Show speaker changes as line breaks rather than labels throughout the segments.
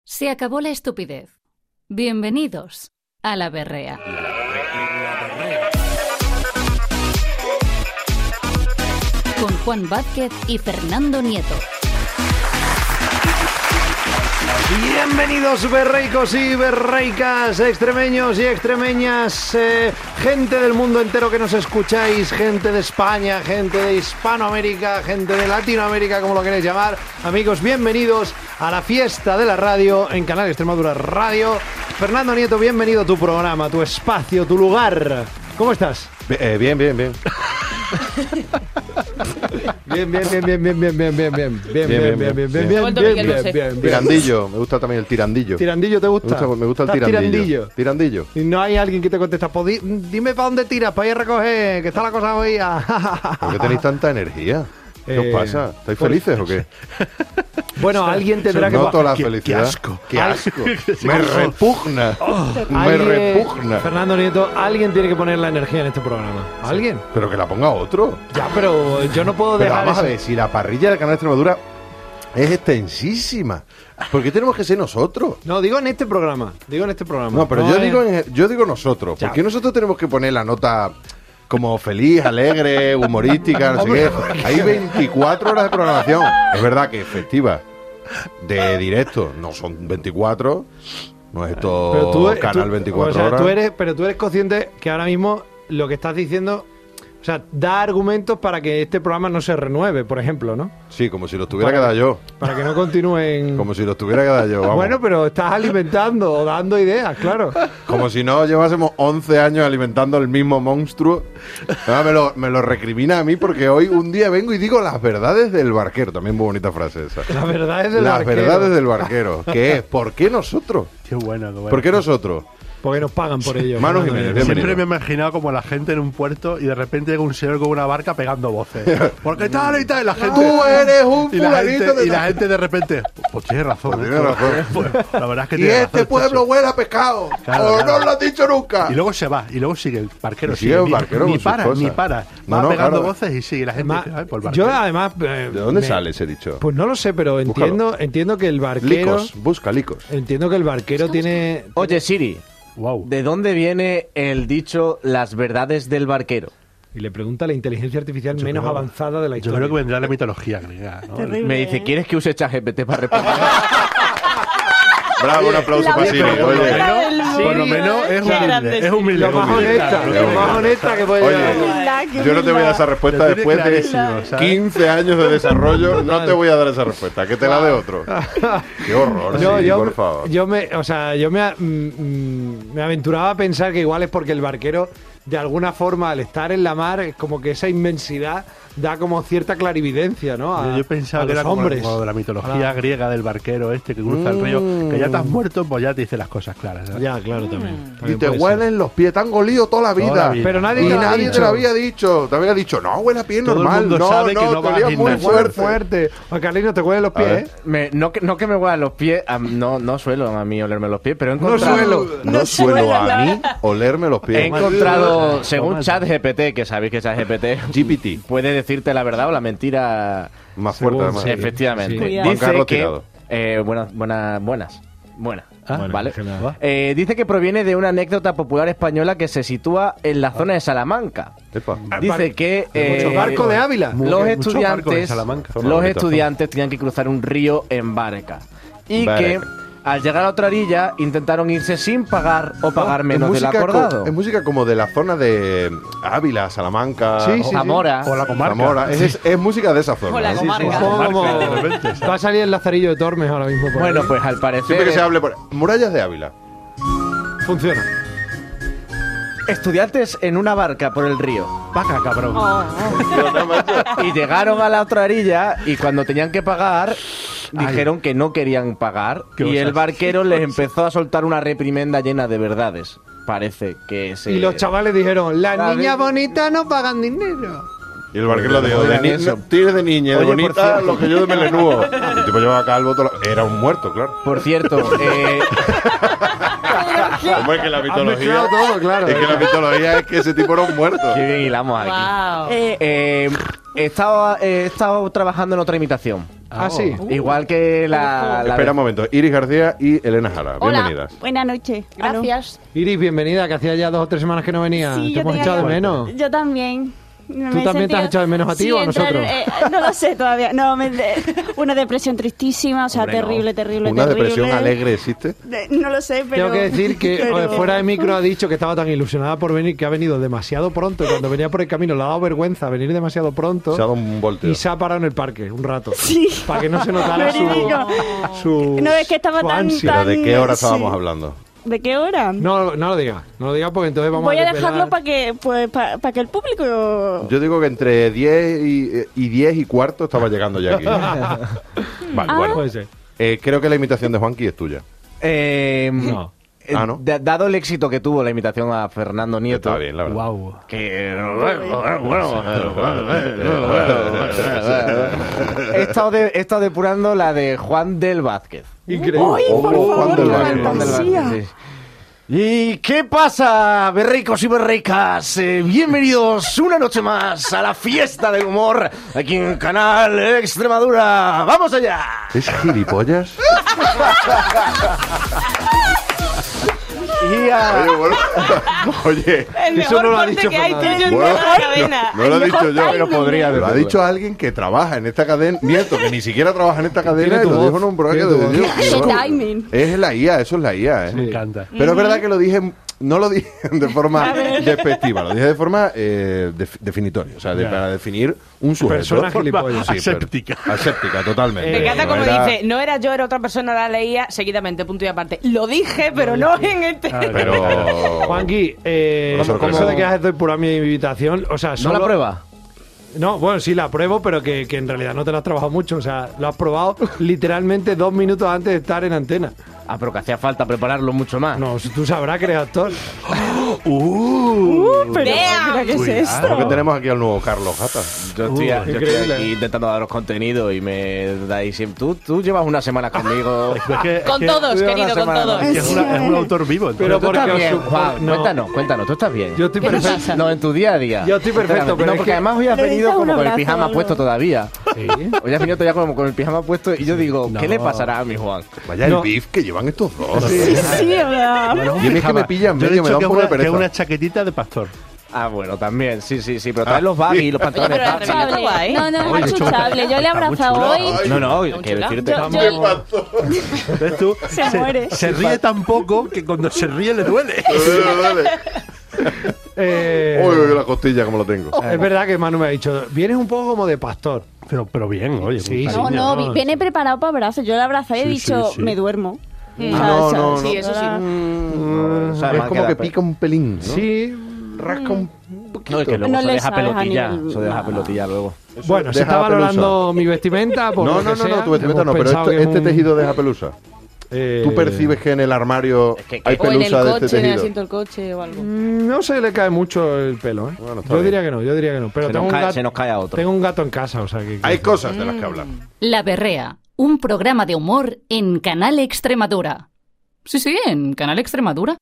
Se acabó la estupidez. Bienvenidos a La Berrea. Con Juan Vázquez y Fernando Nieto.
Bienvenidos berreicos y berreicas, extremeños y extremeñas, gente del mundo entero que nos escucháis, gente de España, gente de Hispanoamérica, gente de Latinoamérica, como lo queréis llamar. Amigos, bienvenidos a la fiesta de la radio en Canal Extremadura Radio. Fernando Nieto, bienvenido a tu programa, tu espacio, tu lugar. ¿Cómo estás?
Bien.
Bien.
Tirandillo, me gusta también el tirandillo.
¿Tirandillo te gusta?
Me gusta el tirandillo.
Y no hay alguien que te contesta, pues dime para dónde tiras, para ir a recoger, que está la cosa hoy.
¿Por qué tenéis tanta energía? ¿Qué os pasa? ¿Estáis felices o qué?
Bueno, alguien tendrá que...
Noto la felicidad.
Qué asco.
Me repugna. Me repugna.
Fernando Nieto, alguien tiene que poner la energía en este programa. ¿Alguien?
Pero que la ponga otro.
Ya, pero yo no puedo
Pero
dejar
vamos a ver, si la parrilla del Canal Extremadura es extensísima, ¿por qué tenemos que ser nosotros?
No, digo en este programa.
No, pero yo digo nosotros. ¿Por qué nosotros tenemos que poner la nota como feliz, alegre, humorística, no sé qué? Hay 24 horas de programación. Es verdad que efectiva, de directo, no son 24, no es esto Canal 24 horas.
Pero tú eres consciente que ahora mismo lo que estás diciendo, o sea, da argumentos para que este programa no se renueve, por ejemplo, ¿no?
Sí, como si lo tuviera que dar yo.
Para que no continúen...
Como si lo tuviera que dar yo, vamos.
Bueno, pero estás alimentando o dando ideas, claro.
Como si no llevásemos 11 años alimentando el mismo monstruo. Me lo recrimina a mí porque hoy un día vengo y digo las verdades del barquero. También muy bonita frase esa.
Las verdades del barquero.
Las verdades del barquero. ¿Qué es? ¿Por qué nosotros?
Qué bueno.
¿Por qué nosotros?
Porque nos pagan por ello.
Manu Jiménez,
siempre me he imaginado como la gente en un puerto y de repente llega un señor con una barca pegando voces. Porque tal y tal, y la gente...
¡Tú eres un fulanito de...
Y la gente de repente... Pues tienes razón.
Pues tienes razón.
Pues, la verdad es que
y este pueblo huele a pescado. Claro. No lo has dicho nunca.
Y luego se va. Y luego sigue el barquero.
Sigue el barquero
ni para. Va pegando voces y sigue la gente.
Yo además...
¿De dónde sale ese dicho?
Pues no lo sé, pero entiendo que el barquero...
Busca licos.
Entiendo que el barquero tiene...
Oye, Siri.
Wow.
¿De dónde viene el dicho las verdades del barquero?
Y le pregunta a la inteligencia artificial menos avanzada de la historia.
Yo creo que vendrá la mitología griega, ¿no?
Me dice, ¿quieres que use ChatGPT para responder?
Bravo, un aplauso para Siri.
Por lo menos es humilde.
Lo más honesta que puede
llegar. Yo no te voy a dar esa respuesta después de 15 años de desarrollo. No te voy a dar esa respuesta. Que te la dé otro. Qué horror, Siri, por favor.
Yo me aventuraba a pensar que igual es porque el barquero, de alguna forma, al estar en la mar, es como que esa inmensidad da como cierta clarividencia, ¿no?
Yo pensaba que era como de la mitología griega del barquero este que cruza el río, que ya estás muerto, pues ya te dice las cosas claras, ¿sabes?
Ya, claro, también
Y te huelen los pies, te han olido toda la vida.
Pero nadie
te lo había dicho. Te había dicho, no, huele a pie normal.
Todo el mundo sabe que no vas
muy
fuerte. Juan Carlino, ¿te huelen los pies?
No que me huelan los pies, no suelo a mí olerme los pies, pero he encontrado...
No suelo a mí olerme los pies.
He encontrado, según ChatGPT, que sabéis que ChatGPT
GPT
puede decirte la verdad o la mentira
más fuerte, además.
Efectivamente.
Sí.
Dice que buenas. ¿Vale? Dice que proviene de una anécdota popular española que se sitúa en la zona de Salamanca. Dice que
barco de Ávila.
Los estudiantes tenían que cruzar un río en barca y que al llegar a otra orilla intentaron irse sin pagar o pagar menos del acordado.
Es música como de la zona de Ávila, Salamanca,
Zamora.
O la comarca.
Es música de esa zona.
O la comarca.
Va a salir el Lazarillo de Tormes ahora mismo.
Bueno, pues al parecer...
Siempre que se hable por murallas de Ávila.
Funciona.
Estudiantes en una barca por el río.
Vaca, cabrón.
Y llegaron a la otra orilla y cuando tenían que pagar... Dijeron que no querían pagar y el barquero les empezó a soltar una reprimenda llena de verdades. Parece que se...
Y los chavales dijeron, las niñas bonitas no pagan dinero.
Y el barquero dijo, tienes de niña, de bonita, lo que yo de melenúo. El tipo llevaba calvo, era un muerto, claro.
Por cierto,
¿cómo es que la mitología?
Todo, claro.
Es que la mitología es que ese tipo era un muerto.
Qué bien hilamos aquí.
Wow.
He estado trabajando en otra imitación.
Ah, sí.
Igual que la
Espera un momento. Iris García y Elena Jara.
Hola,
Bienvenidas.
buenas noches. Gracias.
Iris, bienvenida, que hacía ya 2 o 3 semanas que no venía.
Sí,
Te
yo
hemos
tenía
echado de
ya-
menos.
Yo también.
¿Tú también te has echado de menos a ti o a nosotros?
No lo sé todavía. No, una depresión tristísima, o sea,
Hombre, no.
terrible.
¿Una depresión alegre existe?
No lo sé, pero...
Tengo que decir que
pero-
fuera de micro ha dicho que estaba tan ilusionada por venir que ha venido demasiado pronto y cuando venía por el camino le ha dado vergüenza venir demasiado pronto.
Se ha dado un volteo.
Y se ha parado en el parque un rato.
Sí.
Para que no se notara
Verídico.
su
No, es que estaba
su
tan-
ansia.
¿Pero de qué hora
Sí.
estábamos hablando?
¿De qué hora?
No lo digas porque entonces vamos
Voy a
desvelar.
dejarlo para que, que el público...
Yo digo que entre 10 y 10 y cuarto estaba llegando ya aquí. Vale, bueno.
Puede ser.
Creo que la imitación de Juanqui es tuya.
No.
Ah, ¿no?
Dado el éxito que tuvo la imitación a Fernando Nieto,
Está bien, la verdad.
Wow.
que he estado depurando la de Juan del Vázquez.
Increíble.
¡Ay, por
Juan
favor,
del
qué
Vázquez.
fantasía!
Sí. ¿Y qué pasa, berricos y berricas? Bienvenidos una noche más a la fiesta del humor aquí en Canal Extremadura. ¡Vamos allá!
¿Es gilipollas?
Y a-
Oye, bueno. Oye.
El
Eso
mejor
no lo ha
corte
dicho
que hay
Fernando.
tuyo en
Bueno,
toda la cadena.
no lo he
El
dicho
mejor
yo, pero
timing.
podría
Lo ha dicho alguien que trabaja en esta cadena. Nieto, que ni siquiera trabaja en esta cadena
Tiene
y
tu
lo
voz,
dijo en un programa
tiene tu
de
voz.
Dios.
Qué timing.
Es la IA, eso es la IA, ¿eh?
Me encanta.
Pero es verdad que lo dije, no lo dije de forma despectiva, lo dije de forma definitoria, o sea, para definir un sujeto.
Persona gilipollas.
Sí,
Aséptica.
Aséptica, totalmente.
Me encanta
No
como
era-
dice, no era yo, era otra persona, la leía seguidamente, punto y aparte. Lo dije, pero no en este.
Pero...
Juanqui,
No se lo
¿cómo
creo.
de que has depurado mi invitación? O sea,
¿No
solo...
la prueba?
No, bueno, sí la pruebo, pero que en realidad no te la has trabajado mucho. O sea, lo has probado literalmente 2 minutos antes de estar en antena.
Ah, pero que hacía falta prepararlo mucho más.
No, tú sabrás que eres actor.
Pero ¿qué es esto?
Creo que tenemos aquí al nuevo Carlos Gata.
Yo estoy
increíble.
aquí intentando daros contenido y me dais siempre... Tú llevas una semana conmigo.
Con todos, querido, con todos.
Es un autor vivo.
Pero
Tú estás
porque
bien,
os-
Juan.
no.
Cuéntanos, tú estás bien.
Yo estoy
¿Qué te
perfecto.
pasa?
No, en tu día a día.
Yo estoy perfecto, pero
no,
es
porque
que-
además hoy has
Le
venido
das un
como con el
abrazo,
pijama
algo.
puesto todavía.
Sí.
Hoy has venido todavía como con el pijama puesto y yo digo, ¿qué le pasará a mi Juan?
Vaya
No.
el beef que llevan estos dos.
Sí, ¿verdad?
Y a mí es que me pillan
Yo he
medio, me
dicho
da
que
un
es
poco de
una, que es
pereza.
una chaquetita de pastor.
Ah, bueno, también, sí, pero trae los baggy y los
Oye,
pantalones.
pero la
baggy.
revista está guay.
No, no,
Oye,
es
chula.
achuchable. Yo le he
Está muy
abrazado
chula.
hoy.
No, quiero decirte.
Yo-
¿Ves tú?
Se muere.
Se ríe tan poco que cuando se ríe le duele.
Uy, la costilla como lo tengo.
Es verdad que Manu me ha dicho, vienes un poco como de pastor.
Pero bien, oye.
Sí,
con
No,
cariño,
no, viene preparado para abrazos. Yo le abracé y he
Sí,
dicho,
sí, sí.
me duermo.
No,
Sí, eso sí.
O sea,
Es
me
como
queda
que
pe-
pica un pelín, ¿no?
Sí.
Rasca un
No,
poquito.
es que luego
No
se
le
deja
sabes a
pelotilla.
nivel-
Eso deja
nada.
pelotilla luego.
Eso
Bueno, se
deja
está
pelusa.
valorando mi vestimenta. Por
No,
lo
no,
que
no,
sea.
tu vestimenta no,
Hemos
pero
pensado que es
este
un-
tejido deja pelusa. ¿Tú percibes que en el armario
que-
hay
O en el
pelusa de
coche,
este
en el
tejido?
asiento del coche o algo.
No se le cae mucho el pelo, ¿eh?
Bueno, está
yo
bien.
diría que no, yo diría que no. Pero
Se
tengo
nos
un,
cae-
gato,
se nos cae a otro.
tengo un gato en casa, o sea que...
Hay cosas de las que hablar.
La Berrea, un programa de humor en Canal Extremadura. Sí, en Canal Extremadura.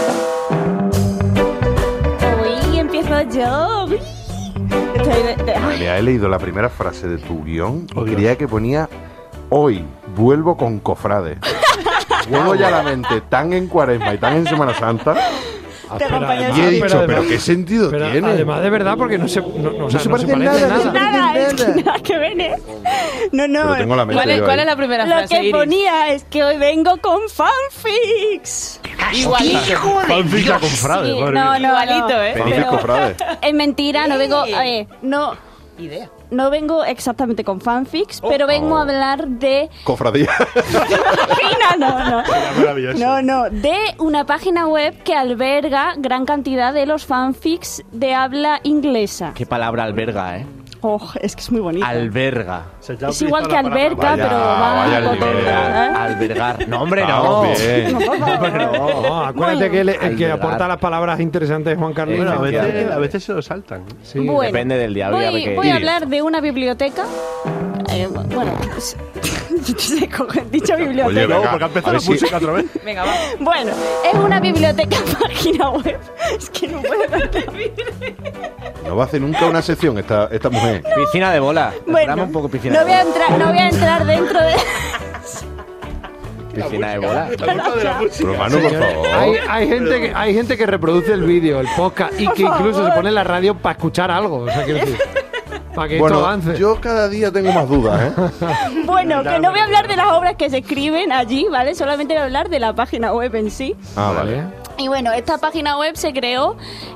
Hoy empiezo yo. Uy. Estoy ay,
Mira, he leído la primera frase de tu guión y
Oh, Dios.
creía que ponía hoy vuelvo con cofrade. Tengo ya la mente tan en Cuaresma y tan en Semana Santa
te acompaño
y he dicho,
además-
pero ¿qué sentido
pero
tiene?
además de verdad, porque no se, o sea,
se
no
parece
se
en
parece en
nada, no se
nada.
Nada, es que nada que ven, ¿eh? No, no.
Pero tengo la mente
¿Cuál es,
yo
cuál
ahí.
es la primera
Lo
frase,
que
Iris?
ponía es que hoy vengo con fanfics.
Igualito.
Fanfic la confrade,
Sí,
madre
no,
mía.
no,
Igualito,
no.
¿eh?
Fanfic
Pero
cofrade.
es mentira, no vengo. No.
Idea.
No vengo exactamente con fanfics, pero vengo a hablar de.
Cofradía.
No.
Maravilloso.
No, de una página web que alberga gran cantidad de los fanfics de habla inglesa.
Qué palabra alberga, ¿eh?
Oh, es que es muy bonito.
Alberga.
Se te ha
Es igual que
utilizado la
alberca,
Vaya,
pero va
vaya
a
el nivel.
Albergar. No, hombre, no.
Vamos bien.
No, acuérdate que el que
Albergar.
aporta las palabras interesantes es Juan Carlos.
Bueno,
Efectivamente.
a veces se lo saltan.
Sí.
Bueno,
Depende del día.
Voy,
a ver qué-
voy a hablar de una biblioteca bueno, se coge dicha biblioteca.
Oye, venga,
porque ha empezado la
sí.
música otra vez.
Venga, va.
Bueno, es una biblioteca página web. Es que no puedo contar.
No va a hacer nunca una sección esta mujer.
Piscina de bola.
Bueno,
Dame un poco piscina
no
de
voy a
bola.
entrar, no voy a entrar dentro de...
Piscina de bola.
Pero Manu, por favor.
Hay gente que reproduce el vídeo, el podcast, y
Por
que incluso
favor.
se pone en la radio para escuchar algo. O sea, quiero decir, para que esto
Bueno,
avance.
yo cada día tengo más dudas, ¿eh?
Bueno, que no voy a hablar de las obras que se escriben allí, ¿vale? Solamente voy a hablar de la página web en sí.
Ah, vale.
Y bueno, esta página web se creó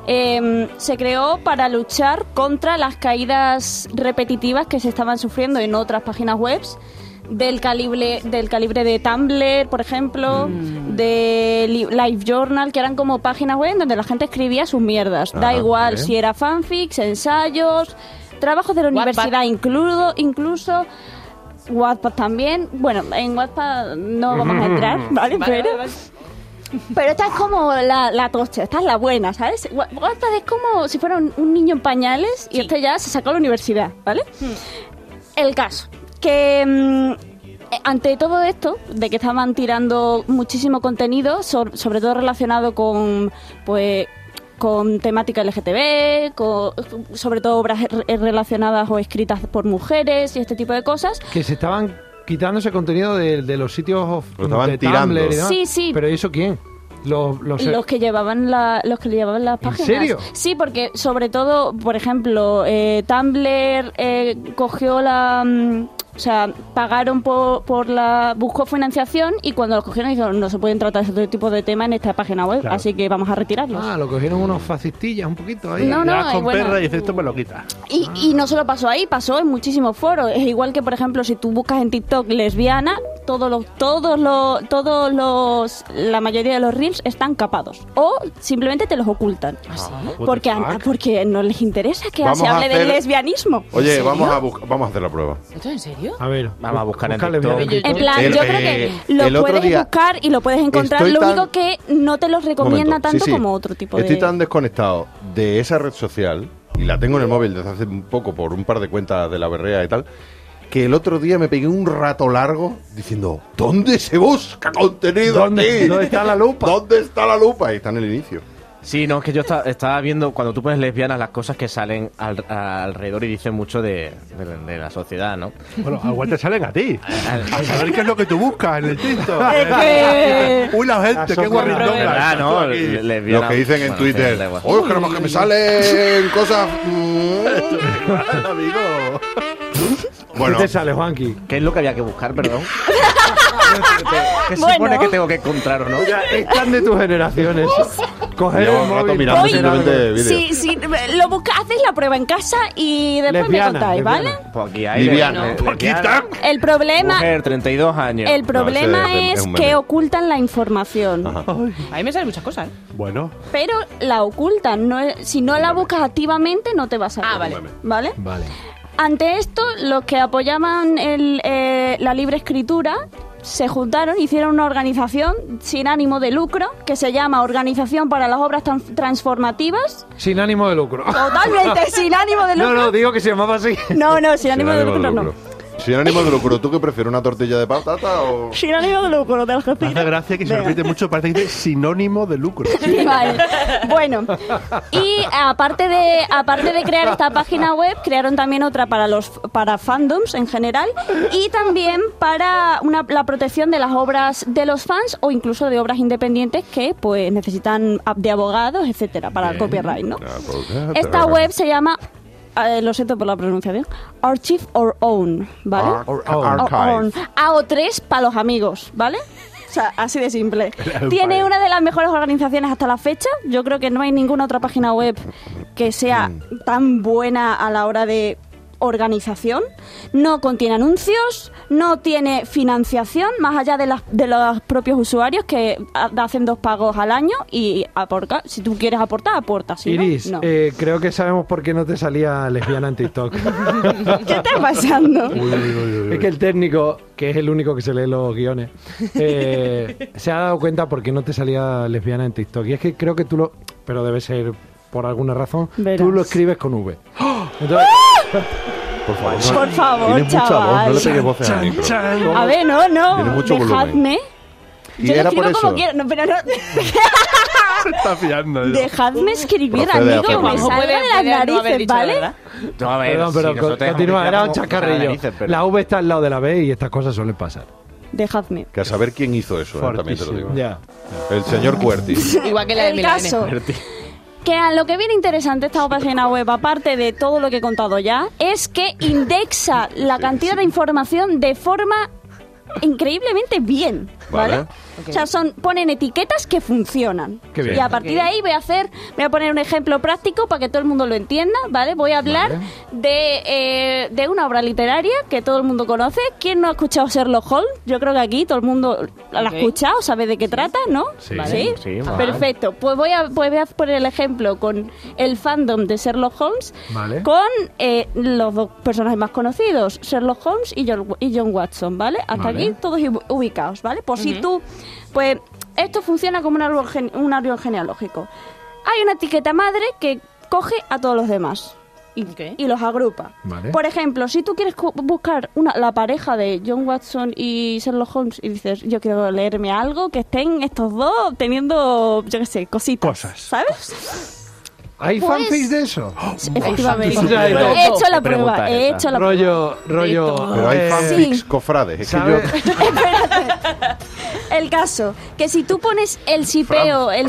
para luchar contra las caídas repetitivas que se estaban sufriendo en otras páginas web del calibre de Tumblr, por ejemplo, de LiveJournal, que eran como páginas web donde la gente escribía sus mierdas. Da
Ajá,
igual
bien.
si era fanfics, ensayos, trabajos de la
Wattpad.
universidad, incluso Wattpad también. Bueno, en Wattpad no vamos a entrar, ¿vale? Pero esta es como la tocha, esta es la buena, ¿sabes? Wattpad es como si fuera un niño en pañales y este ya se sacó a la universidad, ¿vale? El caso, que ante todo esto, de que estaban tirando muchísimo contenido, sobre todo relacionado con, pues, con temática LGTB, sobre todo obras relacionadas o escritas por mujeres y este tipo de cosas.
Que se estaban quitando ese contenido de los sitios
Lo estaban
de
tirando.
Tumblr y demás.
Sí, sí.
¿Pero eso quién? Los
que llevaban las páginas.
serio?
Sí, porque sobre todo, por ejemplo, Tumblr cogió o sea, pagaron buscó financiación y cuando los cogieron dijeron no se pueden tratar ese tipo de temas en esta página web,
Claro.
así que vamos a retirarlos.
lo cogieron unos fascistillas un poquito ahí.
No,
Le das con
bueno.
perra y dices, esto me lo quita.
Y no solo pasó ahí, pasó en muchísimos foros. Es igual que, por ejemplo, si tú buscas en TikTok lesbiana, la mayoría de los reels están capados. O simplemente te los ocultan. Porque no les interesa que
Vamos
se
a
hable
hacer-
del lesbianismo.
Oye,
¿En
vamos
serio?
vamos a hacer la prueba.
¿Esto es en serio?
A ver,
Vamos a buscar en
busca
TikTok.
lesbiana
En plan,
El-
yo creo que
el
lo
otro
puedes
día
buscar y lo puedes encontrar.
estoy
Lo
tan-
único que no te los recomienda
Momento.
tanto
Sí, sí.
como otro tipo
Estoy
de...
tan desconectado de esa red social, y la tengo en el móvil desde hace un poco por un par de cuentas de la berrea y tal, que el otro día me pegué un rato largo diciendo, ¿dónde se busca contenido
¿Dónde-
aquí?
dónde está la lupa?
¿Dónde está la lupa? Ahí está en el inicio.
Sí, no, es que yo estaba viendo, cuando tú pones lesbianas, las cosas que salen alrededor y dicen mucho de la sociedad, ¿no?
Bueno, igual te salen a ti. A saber qué es lo que tú buscas en el TikTok.
Es que-
Uy, la gente, qué guarrindón.
¿Verdad, no? Lesbiana,
Lo que dicen en
bueno,
Twitter.
sí, da igual.
Oye, que nada más que me salen cosas...
amigo.
Bueno,
¿Qué te sale, Juanqui?
¿Qué es lo que había que buscar, perdón? ¿Qué se
Bueno.
supone que tengo que encontrar o no?
Ya están de tus generaciones. Coger
llevo
el
un rato
móvil.
mirando
Oye,
simplemente vídeos.
Sí, lo buscas, haces la prueba en casa y después
Lesbiana,
me contáis, ¿vale?
lesbiana.
Pues aquí hay
Liviana.
lesbiana.
El problema,
Mujer, 32 años.
el problema
ese es
es
un
que
meme.
ocultan la información.
Ajá.
A mí me salen muchas cosas, ¿eh?
Bueno,
Pero la ocultan. Si no la buscas activamente, no te vas a
Ah, vale.
¿Vale?
Vale.
Ante esto, los que apoyaban la libre escritura se juntaron, hicieron una organización sin ánimo de lucro que se llama Organización para las Obras Transformativas.
Sin ánimo de lucro.
Totalmente sin ánimo de lucro.
No, digo que se llamaba así.
No, sin
Sin
ánimo de lucro no.
Sin ánimo de lucro, ¿tú qué prefieres? ¿Una tortilla de patata o...?
Sin ánimo de lucro, te lo
me hace gracia que se
Venga.
repite mucho, parece que dice sinónimo de lucro.
Vale. Bueno, y aparte de crear esta página web, crearon también otra para fandoms en general y también para la protección de las obras de los fans o incluso de obras independientes que pues necesitan de abogados, etcétera, para el copyright, ¿no? Esta web se llama, lo siento por la pronunciación, Archive Our Own, ¿vale?
Archive.
AO3 para los amigos, ¿vale? O sea, así de simple. Tiene una de las mejores organizaciones hasta la fecha. Yo creo que no hay ninguna otra página web que sea tan buena a la hora de organización. No contiene anuncios, no tiene financiación, más allá de los propios usuarios que hacen 2 pagos al año y aporta. Si tú quieres aportar, aporta. Si
Iris,
no.
creo que sabemos por qué no te salía lesbiana en TikTok.
¿Qué está pasando?
Es que el técnico, que es el único que se lee los guiones, se ha dado cuenta por qué no te salía lesbiana en TikTok. Y es que creo que tú lo... Pero debe ser por alguna razón.
Verás.
Tú lo escribes con V. Entonces,
Por favor.
Por favor,
Tiene mucha voz,
chaval.
no le pegues voces al micro.
A ver, no.
Tiene mucho volumen.
Dejadme.
Y
Yo lo
era por
escribo como
eso.
quiero. No, pero no.
Se está fiando.
Dejadme escribir,
Procede a
amigo,
hacerlo.
me salga de las
no haber
narices,
dicho la
¿vale?
verdad.
No, a ver,
Perdón,
si
pero
nosotros dejamos
continúa,
que
era un
como
chacarrillo.
narices, pero-
La V está al lado de la B y estas cosas suelen pasar.
Dejadme.
Que a saber quién hizo eso, también te lo digo.
Ya.
El señor Cuerti.
Igual que la de
El
Milena.
caso, que a lo que viene interesante esta página web, aparte de todo lo que he contado ya, es que indexa la cantidad de información de forma increíblemente bien, ¿vale?
Vale.
O sea, ponen etiquetas que funcionan.
Qué bien.
Y a partir de ahí voy a poner un ejemplo práctico para que todo el mundo lo entienda, ¿vale? Voy a hablar de una obra literaria que todo el mundo conoce. ¿Quién no ha escuchado Sherlock Holmes? Yo creo que aquí todo el mundo la ha escuchado, sabe de qué trata, ¿no?
Sí.
¿Sí?
Sí, vale.
Perfecto. Pues voy a poner el ejemplo con el fandom de Sherlock Holmes,
Vale.
con los dos personajes más conocidos, Sherlock Holmes y John Watson, ¿vale? Hasta
Vale.
aquí todos ubicados, ¿vale? Por si tú... Pues esto funciona como un árbol genealógico. Hay una etiqueta madre que coge a todos los demás y los agrupa.
Vale.
Por ejemplo, si tú quieres buscar la pareja de John Watson y Sherlock Holmes y dices, yo quiero leerme algo que estén estos dos teniendo, yo qué sé, cositas, ¿sabes?
¿Hay
Pues-
fanfics de eso?
Efectivamente.
O sea,
He hecho la
¿Qué pregunta
prueba,
es
he
esa?
hecho la prueba.
Rollo.
Pero hay fanfics
Sí.
cofrades. Es que yo...
¿sabes?
El caso, que si tú pones el sipeo, el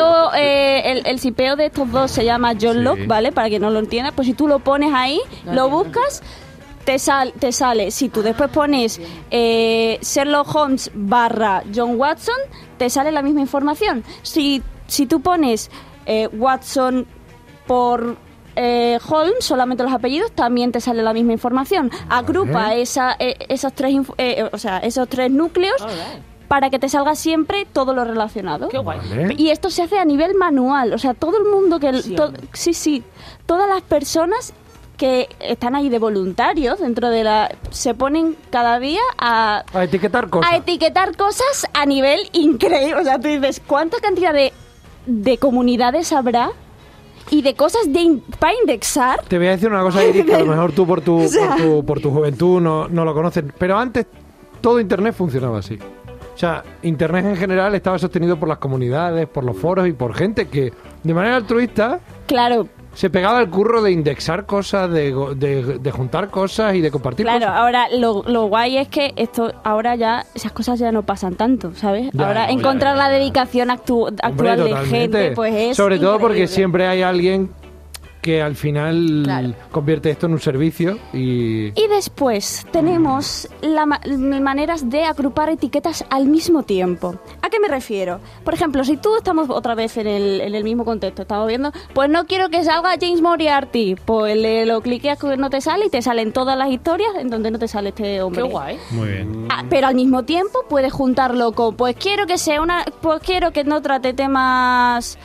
sipeo de estos dos se llama John Locke, ¿vale? Para que no lo entienda, pues si tú lo pones ahí, lo buscas, te sale. Si tú después pones Sherlock Holmes / John Watson, te sale la misma información. Si tú pones Watson por Holmes, solamente los apellidos, también te sale la misma información. Agrupa esos tres núcleos para que te salga siempre todo lo relacionado.
Qué guay.
Vale.
Y esto se hace a nivel manual, o sea, todo el mundo que... todas las personas que están ahí de voluntarios dentro de se ponen cada día a
etiquetar cosas.
a etiquetar cosas a nivel increíble. O sea, tú dices, ¿cuánta cantidad de comunidades habrá y de cosas para indexar?
Te voy a decir una cosa, Iris, que a lo mejor tú por tu juventud no lo conoces, pero antes todo Internet funcionaba así. O sea, Internet en general estaba sostenido por las comunidades, por los foros y por gente que de manera altruista
Claro,
se pegaba el curro de indexar cosas, de juntar cosas y de compartir
claro.
cosas.
Ahora lo guay es que ahora ya esas cosas ya no pasan tanto, ¿sabes?
Ya,
ahora
no,
encontrar la dedicación actual
Hombre,
de
totalmente.
gente, pues es
sobre todo porque
increíble.
siempre hay alguien que al final
Claro.
convierte esto en un servicio y...
Y después tenemos maneras de agrupar etiquetas al mismo tiempo. ¿A qué me refiero? Por ejemplo, si tú estamos otra vez en el mismo contexto, estamos viendo, pues no quiero que salga James Moriarty, pues lo cliqueas que no te sale y te salen todas las historias en donde no te sale este hombre.
Qué guay.
Muy bien.
Pero al mismo tiempo puedes juntarlo con, pues quiero que no trate temas,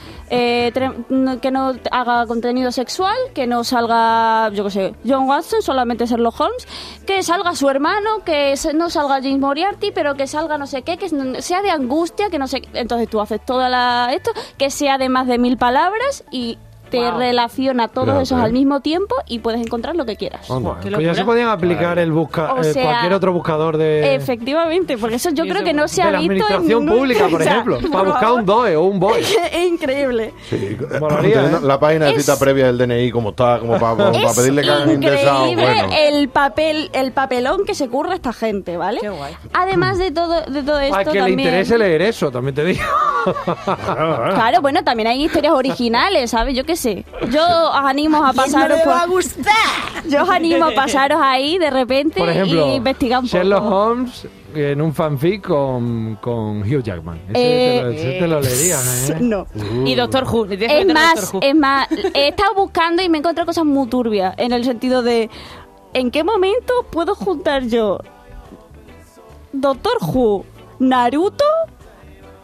que no haga contenido sexual, que no salga, yo qué sé, John Watson, solamente Sherlock Holmes, que salga su hermano, que no salga James Moriarty, pero que salga no sé qué, que sea de angustia, que no sé, entonces tú haces esto, que sea de más de 1000 palabras y te relaciona todos
Fíjate.
esos al mismo tiempo y puedes encontrar lo que quieras.
Anda,
qué
pues ya se
locura.
podían aplicar
O sea,
cualquier otro buscador de...
Efectivamente, porque eso yo creo que no se ha
de la
visto en
administración
ningún-
pública, por
O sea,
ejemplo,
por
para buscar
favor.
un DOE o un BOE.
Es increíble.
Sí,
Molaría,
teniendo
¿eh?
la página de
Es-
cita previa del DNI como está, como para
Es
pedirle que hagan indexado.
increíble
Bueno,
el papelón que se curra esta gente, ¿vale?
Qué guay.
Además de todo esto
A que le
también...
interese leer eso, también te digo.
Claro, bueno, también hay historias originales, ¿sabes? Yo qué sé. Yo os animo a pasaros Yo os animo a pasaros ahí de repente
Por ejemplo,
y investigar un poco.
Sherlock Holmes en un fanfic con Hugh Jackman. Ese te lo leerías, ¿eh?
No.
Y Doctor Who. le tienes que
Es
meter
más,
Doctor Who.
he estado buscando y me he encontrado cosas muy turbias, en el sentido de ¿en qué momento puedo juntar yo Doctor Who, Naruto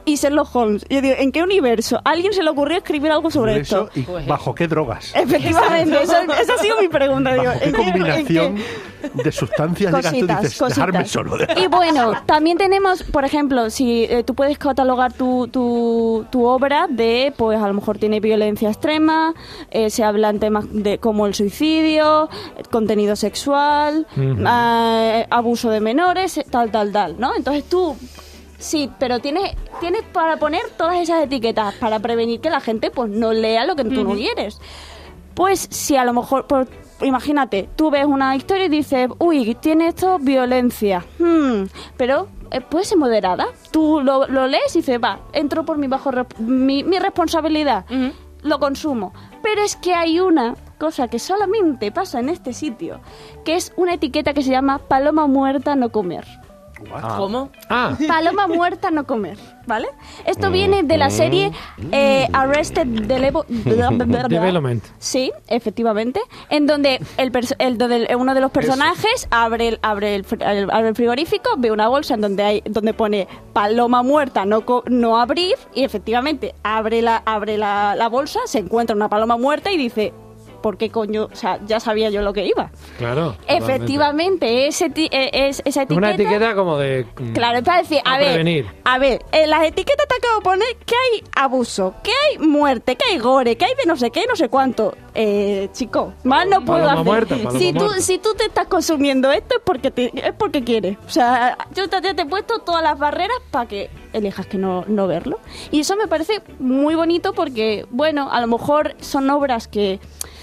y Sherlock Holmes. Y yo digo, ¿en qué universo a alguien se le ocurrió escribir algo sobre esto?
¿Y bajo qué drogas?
Efectivamente, esa ha sido mi pregunta. Digo,
¿Bajo qué combinación de sustancias llegas tú y dices, dejarme solo?
Y bueno, también tenemos, por ejemplo, si tú puedes catalogar tu obra de, pues a lo mejor tiene violencia extrema, se hablan temas como el suicidio, contenido sexual, abuso de menores, tal, ¿no? Entonces tú... Sí, pero tienes para poner todas esas etiquetas para prevenir que la gente pues no lea lo que tú no quieres. Pues si a lo mejor, imagínate, tú ves una historia y dices, uy, tiene esto violencia, pero puede ser moderada. Tú lo lees y dices, va, entro por mi responsabilidad, lo consumo. Pero es que hay una cosa que solamente pasa en este sitio, que es una etiqueta que se llama paloma muerta no comer.
¿Cómo?
Paloma muerta no comer, ¿vale? Esto viene de la serie Arrested Development. Sí, efectivamente. En donde uno de los personajes abre el frigorífico, ve una bolsa en donde pone paloma muerta no abrir, y efectivamente abre la bolsa, se encuentra una paloma muerta y dice... ¿Por qué coño? O sea, ya sabía yo lo que iba.
Claro.
Efectivamente, esa etiqueta...
Una etiqueta como de...
Claro, es para decir, a ver, en las etiquetas te acabo de poner que hay abuso, que hay muerte, que hay gore, que hay de no sé qué, no sé cuánto. Chico, más no puedo hacer.
Muerta,
si tú te estás consumiendo esto es porque quieres. O sea, yo te he puesto todas las barreras para que elijas que no verlo. Y eso me parece muy bonito porque, bueno, a lo mejor son obras que...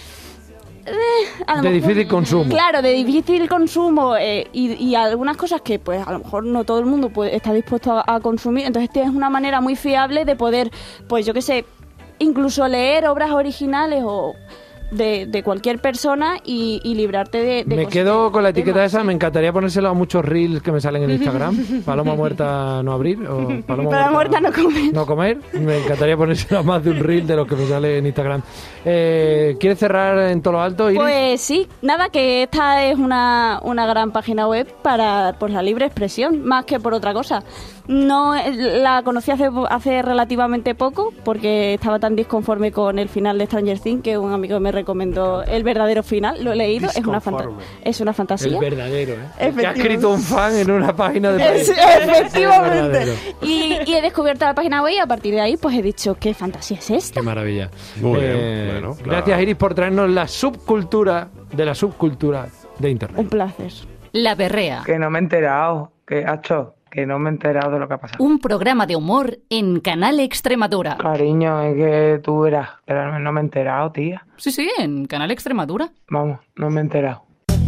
de difícil consumo.
Claro, de difícil consumo y algunas cosas que pues a lo mejor no todo el mundo está dispuesto a consumir. Entonces tienes una manera muy fiable de poder, pues yo qué sé, incluso leer obras originales o de cualquier persona y librarte de
me quedo con la etiqueta esa. Me encantaría ponérselo a muchos reels que me salen en Instagram. Paloma muerta no abrir o paloma
muerta no comer.
Me encantaría ponérselo a más de un reel de los que me sale en Instagram. ¿Quieres cerrar en todo lo alto, Iris?
Pues sí, nada, que esta es una gran página web para pues la libre expresión, más que por otra cosa. No la conocí hace relativamente poco porque estaba tan disconforme con el final de Stranger Things que un amigo me recomendó el verdadero final. Lo he leído, es una fantasía.
El verdadero, Que ha escrito un fan en una página de
efectivamente. Y he descubierto la página web y a partir de ahí pues he dicho, ¿qué fantasía es esta?
Qué maravilla.
Muy bien, bueno,
gracias, Iris, por traernos la subcultura de la subcultura de Internet.
Un placer.
La Berrea.
Que no me he enterado, que no me he enterado de lo que ha pasado.
Un programa de humor en Canal Extremadura.
Cariño, es que tú verás, pero no me he enterado, tía.
Sí, en Canal Extremadura.
Vamos, no me he enterado.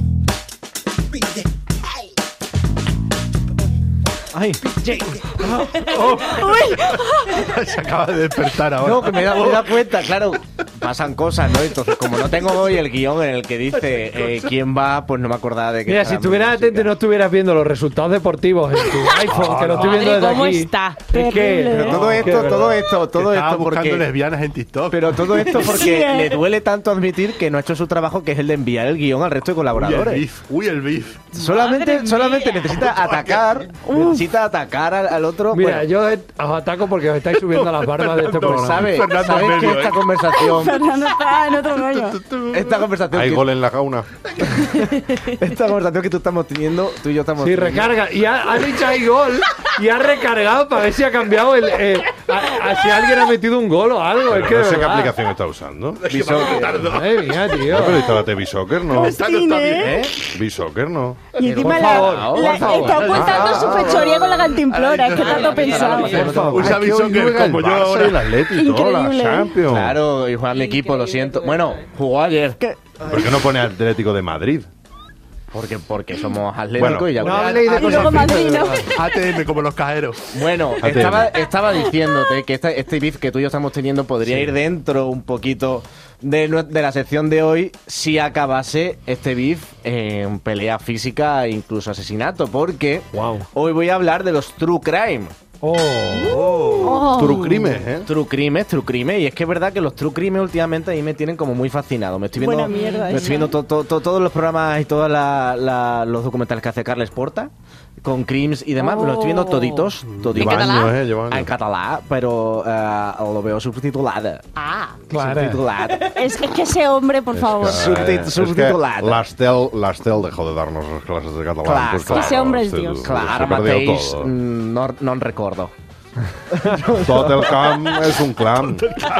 ¡Ay!
Se acaba de despertar ahora.
No, que me he dado cuenta, claro. Pasan cosas, ¿no? Entonces, como no tengo hoy el guión en el que dice quién va, pues no me acordaba de qué.
Mira, si estuvieras atento y no estuvieras viendo los resultados deportivos en tu iPhone, que lo estoy viendo desde
¿cómo
aquí.
está?
Es que...
Pero todo esto
buscando
porque...
lesbianas en TikTok.
Pero todo esto porque le duele tanto admitir que no ha hecho su trabajo, que es el de enviar el guión al resto de colaboradores.
Uy, el beef.
Solamente necesita atacar, al otro.
Mira,
bueno,
yo os ataco porque os estáis subiendo a las barbas de este programa.
¿Sabes
Fernando
que esta conversación...
Fernando está en otro rollo.
Esta conversación
Hay gol en la jauna.
esta conversación que tú y yo estamos
Sí, recarga. Y ha dicho ahí gol y ha recargado para ver si ha cambiado si alguien ha metido un gol o algo. Es que
No sé qué aplicación está usando.
Madre mía, tío.
No, pero instalate B-Soccer, ¿no? B-Soccer, ¿no?
Y encima está ocultando su fechoría con la cantimplora. Es que tanto pensado.
Usa B-Soccer como yo ahora.
El Atleti y todo, la Champions.
Claro, y juega mi equipo, lo siento. Bueno, jugó ayer.
¿Por qué no pone Atlético de Madrid?
Porque somos atléticos
Bueno,
y ya.
No habléis de
Y luego Madrid, ¿no?
ATM como los cajeros.
Bueno,
ATM.
estaba diciéndote que este beef que tú y yo estamos teniendo podría ir dentro un poquito de la sección de hoy si acabase este beef en pelea física e incluso asesinato, porque hoy voy a hablar de los true crime.
True Crime, ¿eh?
True crime. Y es que es verdad que los true crime últimamente ahí me tienen como muy fascinado. Me estoy viendo,
Buena mierda
me estoy viendo todos los programas y todos los documentales que hace Carles Porta, con crims y demás, me lo estoy viendo toditos.
Lleva años, lleva años.
En catalán, pero lo veo subtitulada.
Claro.
Subtitulada.
Es que ese hombre, por favor.
Subtitulada.
L'Estel dejó de darnos las clases de catalán.
Clar,
pues,
clar.
Ese hombre es
se-
Dios.
se
Clar,
perdió
mateix
todo.
no en recordo.
Tot el camp és un clam.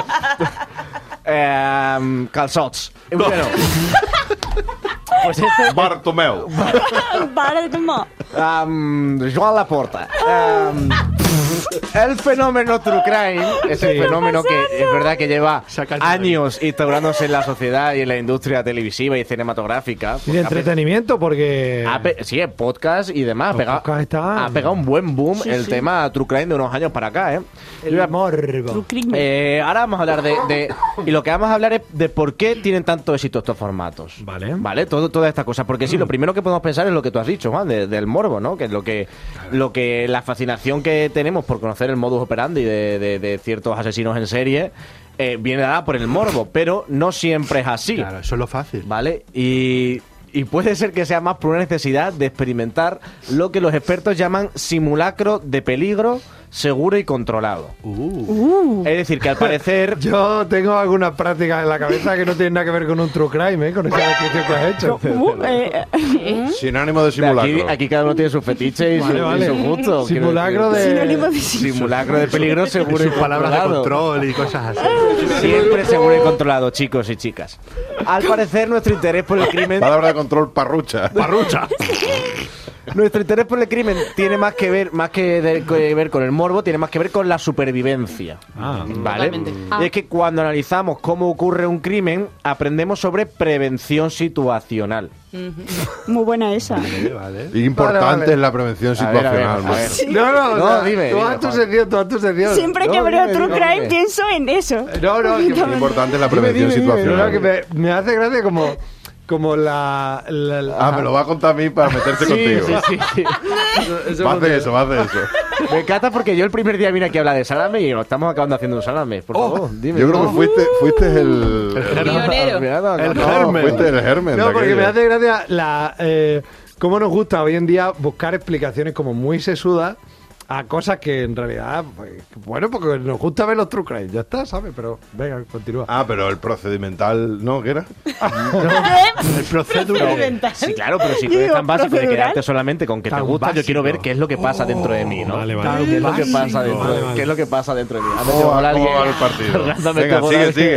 Calçots. Bueno. Pues
Bartomeu.
Para de tomar.
Joan Laporta. El fenómeno True Crime es el fenómeno que es verdad que lleva años instaurándose en la sociedad y en la industria televisiva y cinematográfica.
Y de entretenimiento, porque...
Sí, en podcast y demás.
Los podcasts están-
Ha pegado un buen boom el tema True Crime de unos años para acá, ¿eh?
El morbo.
Ahora vamos a hablar y lo que vamos a hablar es de por qué tienen tanto éxito estos formatos.
Vale.
Toda esta cosa. Porque sí, lo primero que podemos pensar es lo que tú has dicho, Juan, del morbo, ¿no? Que es lo que la fascinación que tenemos por conocer el modus operandi de ciertos asesinos en serie viene dada por el morbo, pero no siempre es así.
Claro, eso es lo fácil.
¿Vale? Y puede ser que sea más por una necesidad de experimentar lo que los expertos llaman simulacro de peligro seguro y controlado. Es decir, que al parecer...
Yo tengo algunas prácticas en la cabeza que no tienen nada que ver con un true crime, con esa descripción que has hecho.
Sin ánimo de simulacro.
Aquí cada uno tiene su fetiche y
Vale.
su gusto.
Simulacro
Simulacro de peligro seguro y
Sus palabras de
controlado.
control y cosas así.
Siempre seguro y controlado, chicos y chicas. Al parecer, nuestro interés por el crimen...
Palabra de control parrucha.
Nuestro interés por el crimen tiene más que ver con el morbo, tiene más que ver con la supervivencia. ¿Vale?
Totalmente.
Y es que cuando analizamos cómo ocurre un crimen, aprendemos sobre prevención situacional.
Muy buena esa.
Importante
Vale.
es la prevención
A ver, a ver,
situacional.
a ver.
No,
No, dime,
tú
dime,
haz tu
Juan.
sección, tú haz tu sección.
Siempre que
No,
veo
dime,
True
dime,
Crime
dime.
pienso en eso.
No,
Importante es la prevención
No,
situacional.
que me hace gracia como la
Me lo va a contar a mí para meterse contigo.
Sí.
Va a hacer eso.
Me encanta porque yo el primer día vine aquí a hablar de salame y nos estamos acabando haciendo un salame. Por favor, dime.
Yo creo que fuiste el...
Pionero.
El
No,
germen.
fuiste el germen.
No,
de
porque
aquello.
me hace gracia cómo nos gusta hoy en día buscar explicaciones como muy sesudas a cosas que en realidad, pues, bueno, porque nos gusta ver los true crime, ya está, ¿sabes? Pero venga, continúa.
Pero el procedimental, ¿no? ¿Qué era?
El procedure.
Sí, claro, pero si tú eres tan básico de quedarte solamente con que te
Tan
gusta, yo
básico.
quiero ver qué es lo que pasa dentro de mí, ¿no?
Vale, vale.
¿Qué es lo que pasa
Básico.
dentro
Vale, vale.
¿Qué es lo que pasa dentro de mí?
¿Cómo va el partido? Venga, sigue.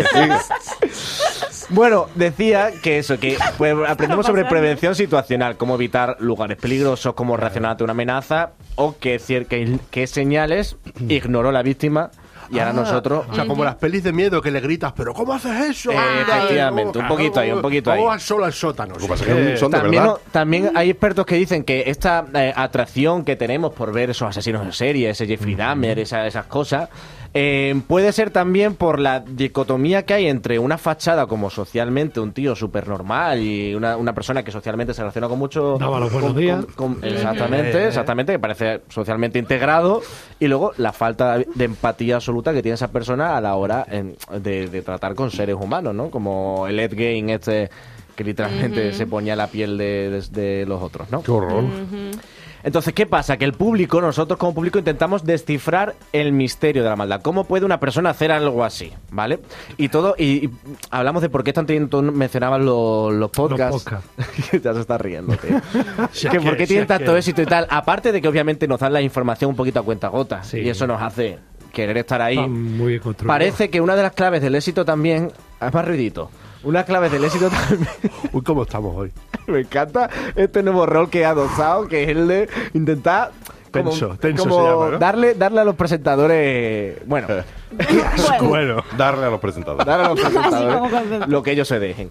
Bueno, decía que eso, que pues, aprendemos sobre prevención situacional, cómo evitar lugares peligrosos, cómo reaccionar ante una amenaza o qué señales ignoró la víctima y ahora nosotros...
O sea, como las pelis de miedo que le gritas, ¿pero cómo haces eso?
Efectivamente, un poquito ahí.
¿Cómo vas solo al sótano?
Lo que pasa es que son de
También,
verdad.
también hay expertos que dicen que esta atracción que tenemos por ver esos asesinos en serie, ese Jeffrey Dahmer, esas cosas, puede ser también por la dicotomía que hay entre una fachada como socialmente un tío súper normal y una persona que socialmente se relaciona con mucho...
Daba los buenos días.
Exactamente, que parece socialmente integrado, y luego la falta de empatía absoluta que tiene esa persona a la hora de tratar con seres humanos, ¿no? Como el Ed Gein que literalmente se ponía la piel de los otros, ¿no?
Qué horror.
Entonces, ¿qué pasa? Que el público, nosotros como público intentamos descifrar el misterio de la maldad. ¿Cómo puede una persona hacer algo así? ¿Vale? Y hablamos de por qué están teniendo, tú mencionabas los podcasts. Ya se está riendo, tío. Que por qué tienen tanto éxito y tal. Aparte de que obviamente nos dan la información un poquito a cuentagotas.
Sí.
Y eso nos hace querer estar ahí.
Está muy bien construido.
Parece que una de las claves del éxito también... Es más ruidito. Una clave del éxito también...
Uy, ¿cómo estamos hoy?
Me encanta este nuevo rol que he adoptado, que es el de intentar...
Tenso se
como
llama, ¿no?
darle a los presentadores... Bueno,
Bueno.
Darle a los presentadores.
darle a los
Así como
presentadores
concepto.
lo que ellos se dejen.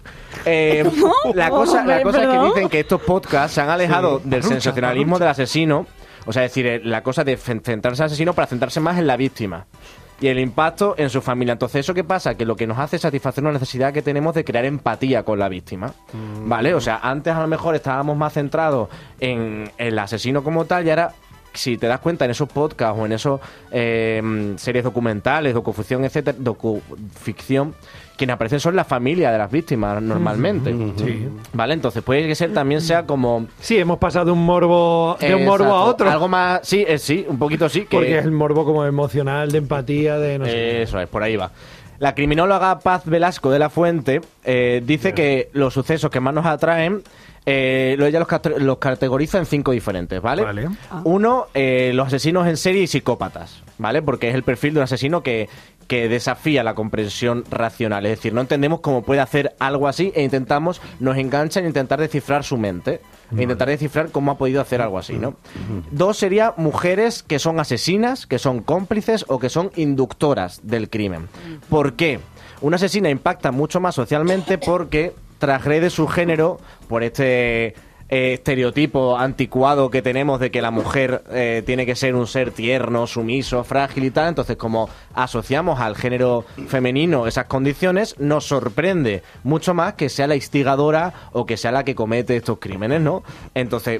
La cosa es que dicen que estos podcasts se han alejado del sensacionalismo del asesino. O sea, es decir, la cosa de centrarse al asesino para centrarse más en la víctima y el impacto en su familia. Entonces, ¿eso qué pasa? Que lo que nos hace es satisfacer una necesidad que tenemos de crear empatía con la víctima. ¿Vale? O sea, antes a lo mejor estábamos más centrados en el asesino como tal y ahora si te das cuenta en esos podcasts o en esos series documentales, docuficción, etcétera, docuficción, quienes aparecen son la familia de las víctimas normalmente.
Sí.
¿Vale? Entonces puede que también sea como...
Sí, hemos pasado de un morbo a otro.
Algo más... Sí, un poquito sí.
Porque es el morbo como emocional, de empatía, de no sé.
Eso es, por ahí va. La criminóloga Paz Velasco de la Fuente dice que los sucesos que más nos atraen, ella los categoriza en 5 diferentes, ¿vale? Uno, los asesinos en serie y psicópatas, ¿vale? Porque es el perfil de un asesino que desafía la comprensión racional. Es decir, no entendemos cómo puede hacer algo así e nos engancha en intentar descifrar su mente. E intentar descifrar cómo ha podido hacer algo así, ¿no? 2 sería mujeres que son asesinas, que son cómplices o que son inductoras del crimen. ¿Por qué? Una asesina impacta mucho más socialmente porque transgrede su género por este estereotipo anticuado que tenemos de que la mujer tiene que ser un ser tierno, sumiso, frágil y tal. Entonces, como asociamos al género femenino esas condiciones, nos sorprende mucho más que sea la instigadora o que sea la que comete estos crímenes, ¿no? Entonces,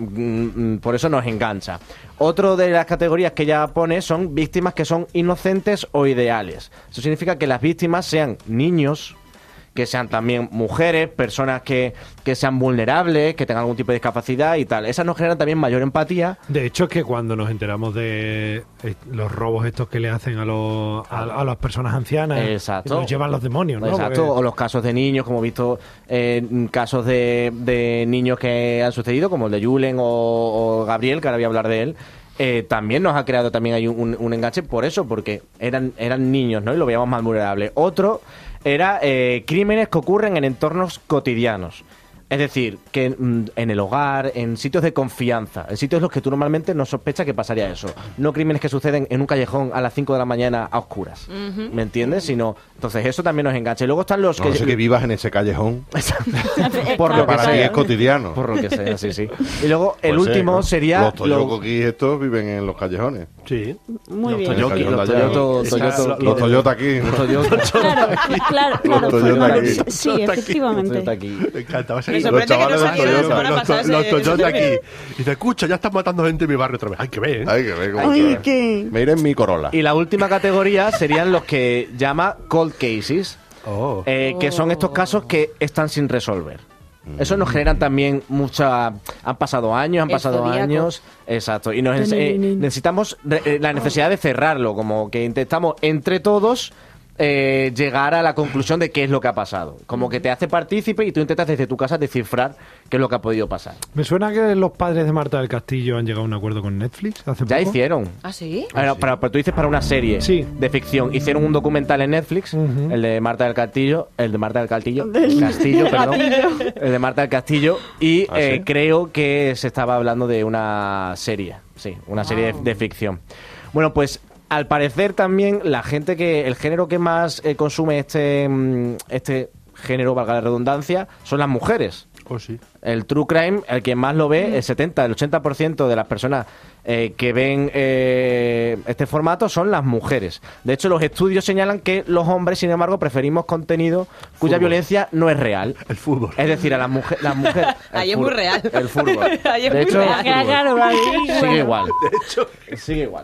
por eso nos engancha. Otro de las categorías que ella pone son víctimas que son inocentes o ideales. Eso significa que las víctimas sean niños, que sean también mujeres, personas que sean vulnerables, que tengan algún tipo de discapacidad y tal. Esas nos generan también mayor empatía.
De hecho, es que cuando nos enteramos de los robos estos que le hacen a las personas ancianas,
exacto,
los llevan los demonios, ¿no?
Exacto,
Porque...
o los casos de niños, como he visto casos de niños que han sucedido, como el de Julen o Gabriel, que ahora voy a hablar de él. También nos ha creado también hay un enganche por eso, porque eran niños, ¿no? Y lo veíamos más vulnerable. Otro era crímenes que ocurren en entornos cotidianos. Es decir, que en el hogar, en sitios de confianza, en sitios en los que tú normalmente no sospechas que pasaría eso. No crímenes que suceden en un callejón a las 5 de la mañana a oscuras. ¿Me entiendes? Sino, entonces eso también nos engancha. Y luego están los
que... No sé que vivas en ese callejón.
Por lo que
para ti es cotidiano.
Por lo que sea, sí. Y luego el último ¿no? sería...
Los Toyoki estos viven en los callejones.
Sí.
Muy bien.
Los Toyota aquí.
Claro.
Los Toyota aquí.
Sí, efectivamente.
Me encanta.
Me sorprende que no salieron la semana pasada
los Toyota aquí. Y te escucha, ya están matando gente en mi barrio otra vez. Hay que ver, ¿eh?
Hay que ver cómo me iré en mi Corolla.
Y la última categoría serían los que llama cold cases, que son estos casos que están sin resolver. Eso nos generan también mucha... Han pasado años, Exacto. Y necesitamos la necesidad de cerrarlo, como que intentamos entre todos... llegar a la conclusión de qué es lo que ha pasado. Como que te hace partícipe y tú intentas desde tu casa descifrar qué es lo que ha podido pasar.
Me suena que los padres de Marta del Castillo han llegado a un acuerdo con Netflix hace poco.
Ya hicieron.
¿Ah, sí?
Pero tú dices para una serie de ficción. Hicieron un documental en Netflix, el de Marta del Castillo, el de Marta del Castillo, y creo que se estaba hablando de una serie, una serie de ficción. Bueno, pues al parecer también la gente el género que más consume este género, valga la redundancia, son las mujeres.
Sí.
El true crime, el que más lo ve, el 80% de las personas que ven este formato son las mujeres. De hecho, los estudios señalan que los hombres, sin embargo, preferimos contenido cuya violencia no es real.
El fútbol.
Es decir, a las mujeres...
Ahí es muy real.
El fútbol.
Ahí es
de
muy
hecho,
real.
Sigue igual. Sigue igual.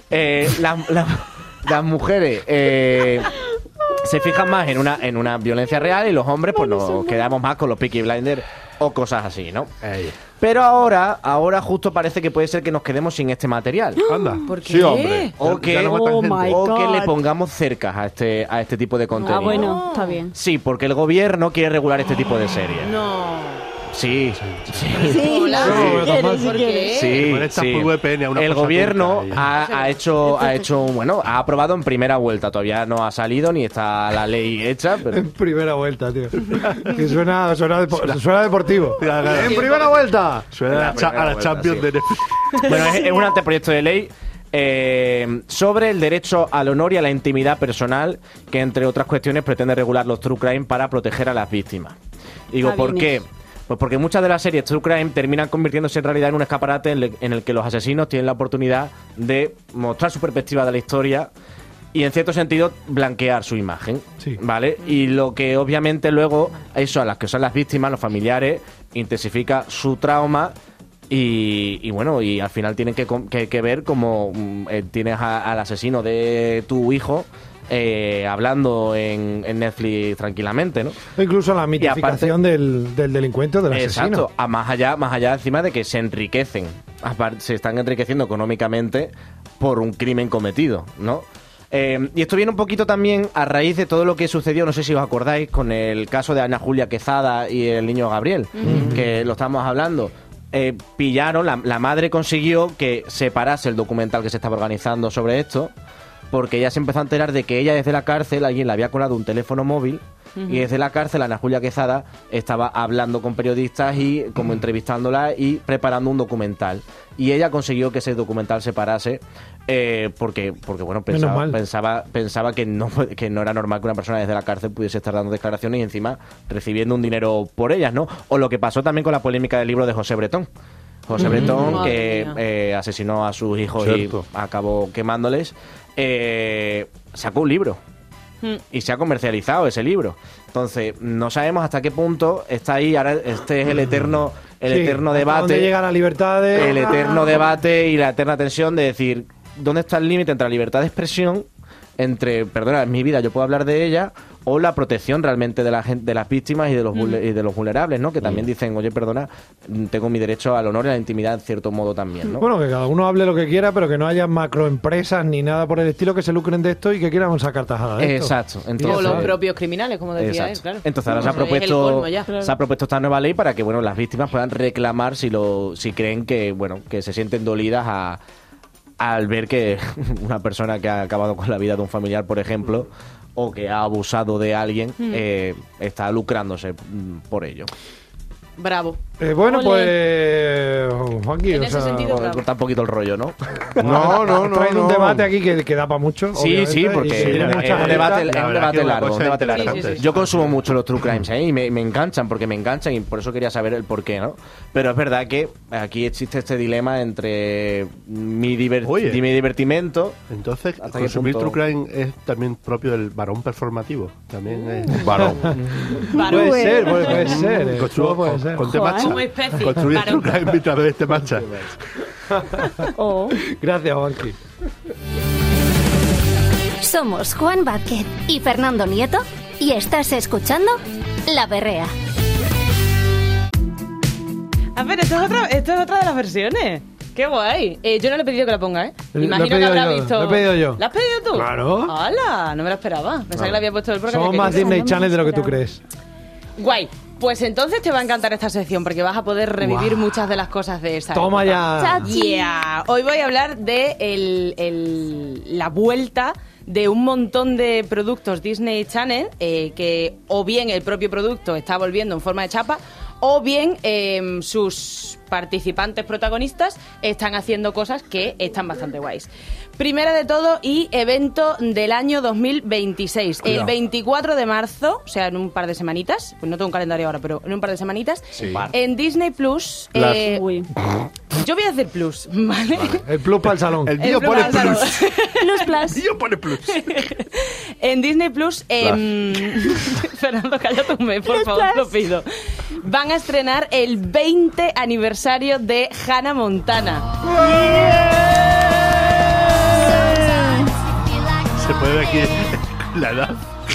Las mujeres se fijan más en una violencia real y los hombres pues nos quedamos más con los Peaky Blinders o cosas así, ¿no? Pero ahora justo parece que puede ser que nos quedemos sin este material.
Anda.
¿Por qué?
Sí, hombre.
O que le pongamos cercas a este tipo de contenido.
Ah, bueno, está bien.
Sí, porque el gobierno quiere regular este tipo de series.
No.
Sí.
¿Por qué?
El gobierno ha aprobado en primera vuelta. Todavía no ha salido ni está la ley hecha. Pero...
En primera vuelta, tío. Que suena deportivo. En primera vuelta.
Suena a la Champions de Netflix.
Bueno, es un anteproyecto de ley sobre el derecho al honor y a la intimidad personal, que entre otras cuestiones pretende regular los true crime para proteger a las víctimas. Digo, ¿por qué? Pues porque muchas de las series true crime terminan convirtiéndose en realidad en un escaparate en el que los asesinos tienen la oportunidad de mostrar su perspectiva de la historia y en cierto sentido blanquear su imagen, ¿vale? Y lo que obviamente luego eso a las que son las víctimas, los familiares, intensifica su trauma Y bueno, y al final tienen que ver cómo tienes al asesino de tu hijo hablando en Netflix tranquilamente, ¿no?
Incluso la mitificación del delincuente o del asesino.
Exacto, más allá encima de que se enriquecen, se están enriqueciendo económicamente por un crimen cometido, ¿no? Y esto viene un poquito también a raíz de todo lo que sucedió, no sé si os acordáis, con el caso de Ana Julia Quezada y el niño Gabriel, que lo estábamos hablando. Pillaron, la madre consiguió que se parase el documental que se estaba organizando sobre esto, porque ella se empezó a enterar de que ella desde la cárcel, alguien le había colado un teléfono móvil, y desde la cárcel Ana Julia Quezada estaba hablando con periodistas y como entrevistándola y preparando un documental. Y ella consiguió que ese documental se parase porque bueno, pensaba que no era normal que una persona desde la cárcel pudiese estar dando declaraciones y encima recibiendo un dinero por ellas, ¿no? O lo que pasó también con la polémica del libro de José Bretón. José Bretón, que asesinó a sus hijos y acabó quemándoles, sacó un libro. Y se ha comercializado ese libro. Entonces, no sabemos hasta qué punto está ahí. Ahora este es el eterno debate.
¿Dónde llega la libertad
El eterno debate y la eterna tensión de decir, ¿dónde está el límite entre la libertad de expresión, entre, perdona, en mi vida yo puedo hablar de ella, o la protección realmente de la gente, de las víctimas y de los vulnerables, ¿no? Que también dicen, oye, perdona, tengo mi derecho al honor y a la intimidad en cierto modo también, ¿no?
Bueno, que cada uno hable lo que quiera, pero que no haya macroempresas ni nada por el estilo que se lucren de esto y que quieran sacar tajada de esto.
Exacto.
Entonces, o los propios criminales, como decía él, claro.
Entonces ahora se ha propuesto esta nueva ley para que, bueno, las víctimas puedan reclamar si creen que, bueno, que se sienten dolidas al ver que una persona que ha acabado con la vida de un familiar, por ejemplo, o que ha abusado de alguien, está lucrándose por ello.
Bravo.
Bueno, pues Juanqui,
en ese sentido, bravo.
Corta un poquito el rollo, ¿no?
No. Traen un debate aquí que da para mucho.
Sí, porque es un debate largo.
Sí.
Yo consumo mucho los true crimes, y me enganchan, porque me enganchan, y por eso quería saber el porqué, ¿no? Pero es verdad que aquí existe este dilema entre mi divertimento.
Entonces, consumir true crime es también propio del varón performativo. También es
varón.
Puede ser.
Puede ser. Ponte marcha. Construye true crime mientras ves este marcha.
Gracias, Juanqui.
Somos Juan Vázquez y Fernando Nieto y estás escuchando La Berrea.
A ver, esto es otra de las versiones. ¡Qué guay! Yo no le he pedido que la ponga, ¿eh? Imagino que habrá visto...
Lo he pedido yo.
¿La has pedido tú?
Claro.
¡Hala! No me la esperaba. Pensaba que la había puesto el programa.
Somos más Disney Channel de lo que tú crees.
Guay. Pues entonces te va a encantar esta sección porque vas a poder revivir muchas de las cosas de esa
Toma
época.
ya.
Yeah. Hoy voy a hablar de la vuelta de un montón de productos Disney Channel que o bien el propio producto está volviendo en forma de chapa o bien sus participantes protagonistas están haciendo cosas que están bastante guays. Primera de todo y evento del año 2026. Cuidado. El 24 de marzo, o sea, en un par de semanitas, pues no tengo un calendario ahora, pero en un par de semanitas, en Disney Plus... yo voy a hacer Plus, ¿vale?
El Plus para el salón.
El mío pone Plus.
Plus.
El mío pone Plus.
En Disney Plus... Fernando, cállate un mes, por favor, lo pido. Van a estrenar el 20 aniversario de Hannah Montana.
Se puede ver aquí la edad.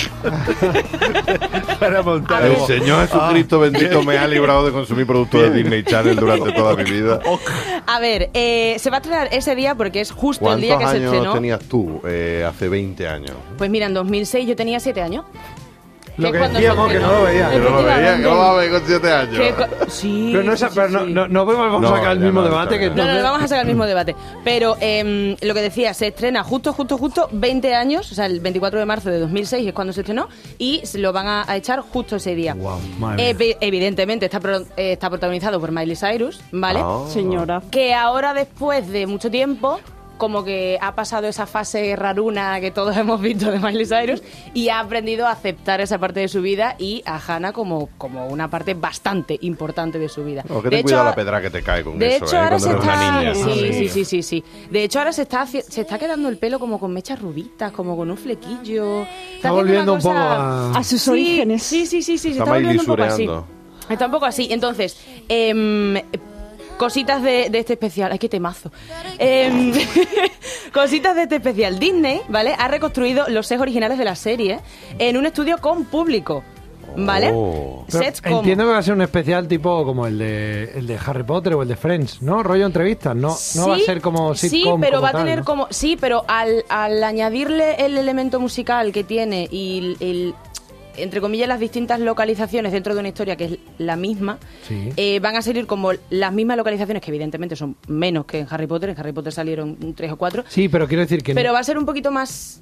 Para montar.
El Señor Jesucristo bendito me ha librado de consumir productos de Disney Channel durante toda mi vida.
A ver, se va a estrenar ese día porque es justo el día que se estrenó.
¿Cuántos años tenías tú hace 20 años?
Pues mira, en 2006 yo tenía 7 años.
Lo que decíamos que no lo veía.
Yo no lo veía, que lo va a ver con 7 años.
Sí.
Pero no vamos a sacar el mismo debate. Que
no, vamos a sacar el mismo debate. Pero lo que decía, se estrena justo 20 años, o sea, el 24 de marzo de 2006 es cuando se estrenó, y se lo van a echar justo ese día.
Wow,
evidentemente está protagonizado por Miley Cyrus, ¿vale?
Señora.
Que ahora, después de mucho tiempo, como que ha pasado esa fase raruna que todos hemos visto de Miley Cyrus y ha aprendido a aceptar esa parte de su vida y a Hannah como una parte bastante importante de su vida.
Que ten cuidado la pedra que te cae con
de
eso,
hecho, ahora se está...
niña.
Sí. De hecho, ahora se está quedando el pelo como con mechas rubitas, como con un flequillo.
Está volviendo un poco a
sus orígenes.
Sí. Se está volviendo un poco así. Está un poco así. Entonces, cositas de este especial. ¡Ay, qué temazo! Cositas de este especial. Disney, ¿vale? Ha reconstruido los sets originales de la serie en un estudio con público. ¿Vale?
Sets como... Entiendo que va a ser un especial tipo como el de Harry Potter o el de Friends, ¿no? Rollo entrevistas, no va a ser como sitcom.
Sí, pero va a
tal,
tener
¿no?
como... Sí, pero al añadirle el elemento musical que tiene y entre comillas, las distintas localizaciones dentro de una historia que es la misma, van a salir como las mismas localizaciones, que evidentemente son menos que en Harry Potter. En Harry Potter salieron 3 o 4.
Sí, pero quiero decir que...
Pero va a ser un poquito más...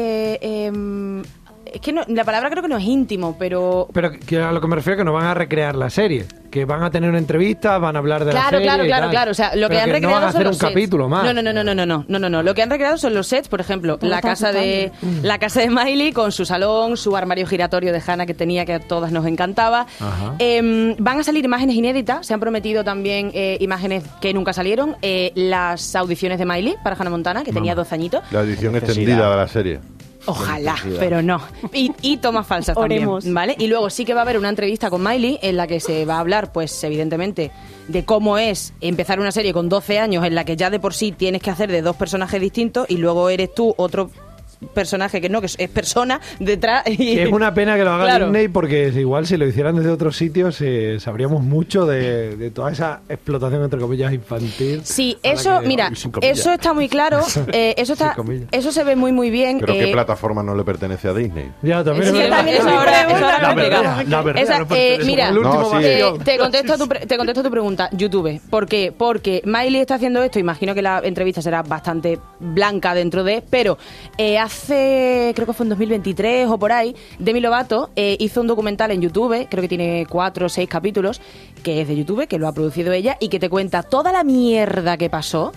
es que no, la palabra creo que no es íntimo, pero...
Pero que a lo que me refiero es que no van a recrear la serie, que van a tener una entrevista, van a hablar de la serie.
Claro. O sea, lo que han recreado
no van a hacer
son
un
los sets.
Capítulo más.
No. Lo que han recreado son los sets, por ejemplo, la casa de Miley con su salón, su armario giratorio de Hannah que tenía, que a todas nos encantaba. Van a salir imágenes inéditas, se han prometido también imágenes que nunca salieron, las audiciones de Miley para Hannah Montana, que tenía 12 añitos.
La edición extendida de la serie.
Ojalá, pero no. Y tomas falsas también, ¿vale? Y luego sí que va a haber una entrevista con Miley en la que se va a hablar, pues evidentemente, de cómo es empezar una serie con 12 años en la que ya de por sí tienes que hacer de 2 personajes distintos y luego eres tú otro personaje que es persona detrás. Y
es una pena que lo haga Disney, porque igual si lo hicieran desde otros sitios sabríamos mucho de toda esa explotación entre comillas infantil.
Sí, eso, mira, eso está muy claro. Eso se ve muy bien.
Pero ¿qué plataforma no le pertenece a Disney?
Ya, también
es ahora complicado. Mira, te contesto tu pregunta. YouTube. ¿Por qué? Porque Miley está haciendo esto. Imagino que la entrevista será bastante blanca dentro de, pero hace, creo que fue en 2023 o por ahí, Demi Lovato hizo un documental en YouTube, creo que tiene 4 o 6 capítulos, que es de YouTube, que lo ha producido ella y que te cuenta toda la mierda que pasó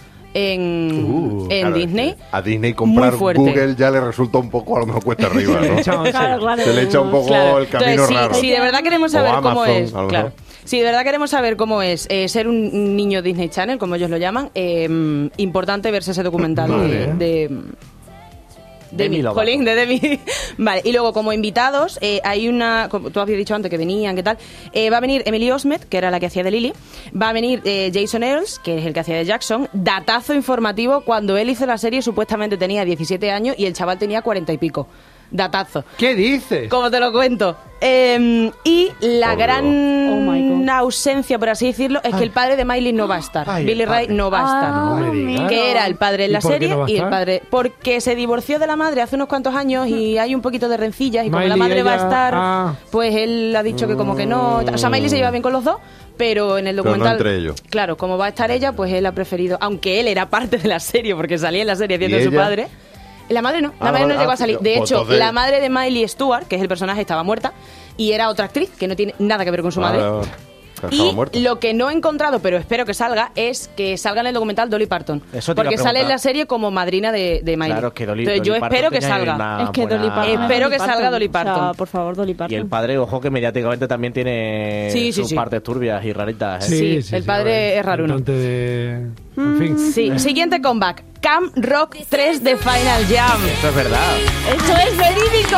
en Disney.
A Disney comprar Google ya le resulta un poco, a lo mejor cuesta arriba, ¿no? Se le echa un poco el camino raro.
Si de verdad queremos saber cómo es, si de verdad queremos saber cómo es ser un niño Disney Channel, como ellos lo llaman, importante verse ese documental de Demi. Vale, y luego como invitados hay una, como tú habías dicho antes que venían, ¿qué tal? Va a venir Emily Osment, que era la que hacía de Lily. Va a venir Jason Earls, que es el que hacía de Jackson. Datazo informativo, cuando él hizo la serie supuestamente tenía 17 años y el chaval tenía 40 y pico. Datazo.
¿Qué dices?
Como te lo cuento. Y la gran ausencia, por así decirlo, es que el padre de Miley no va a estar. Billy Ray no va a estar. Que era el padre en la serie y el padre... Porque se divorció de la madre hace unos cuantos años y hay un poquito de rencillas y como la madre va a estar, pues él ha dicho que como que no... O sea, Miley se lleva bien con los dos, pero en el documental...
Pero no entre ellos.
Claro, como va a estar ella, pues él ha preferido... Aunque él era parte de la serie, porque salía en la serie haciendo su padre... La madre no, llegó a salir. De hecho, la madre de Miley Stewart, que es el personaje, estaba muerta y era otra actriz que no tiene nada que ver con su madre. Y lo que no he encontrado, pero espero que salga, es que salga en el documental Dolly Parton. Porque sale en la serie como madrina de Miley.
Claro, es que
Entonces, yo espero que salga.
Es que Dolly Parton.
Espero que salga Dolly Parton.
O sea, por favor, Dolly Parton.
Y el padre, ojo, que mediáticamente también tiene sus partes turbias y raritas.
Sí, el padre es raruno.
En fin.
Sí. Siguiente comeback. Camp Rock 3 de Final Jam.
Esto es verdad.
Esto es verídico,